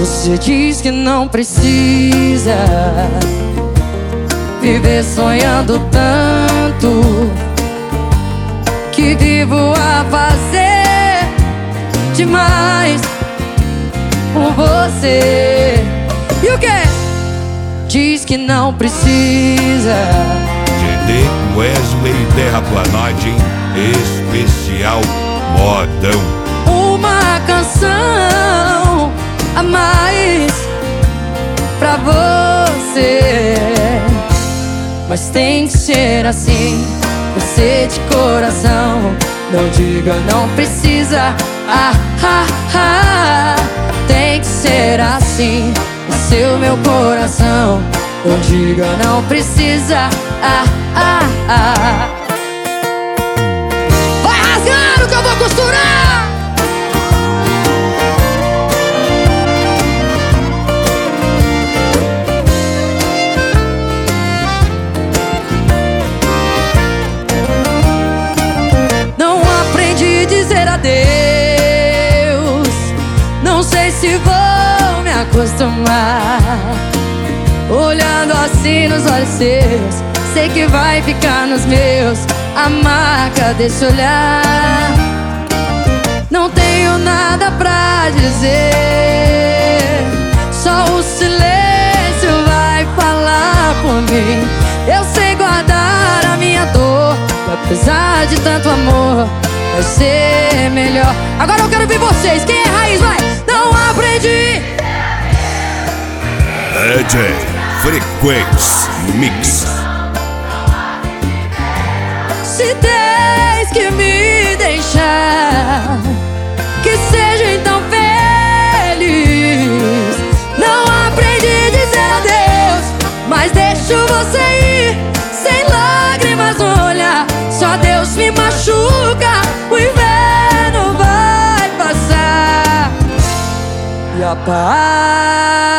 Você diz que não precisa viver sonhando tanto, que vivo a fazer demais por você. E o quê? Diz que não precisa. GD Wesley Terraplanagem Especial Modão. Uma canção a mais pra você. Mas tem que ser assim, você de coração. Não diga não precisa, tem que ser assim, o seu meu coração. Não diga não precisa, Vai rasgando que eu vou costurar. Não aprendi a dizer adeus, não sei se vou me acostumar. Olhando assim nos olhos seus, sei que vai ficar nos meus a marca desse olhar. Não tenho nada pra dizer, só o silêncio vai falar por mim. Eu sei guardar a minha dor, e apesar de tanto amor, vai ser melhor. Agora eu quero ver vocês, quem é raiz, vai! Não aprendi. DJ Frequency Mix. Se tens que me deixar, que seja então feliz. Não aprendi a dizer adeus, mas deixo você ir sem lágrimas no olhar. Só Deus me machuca, o inverno vai passar e a paz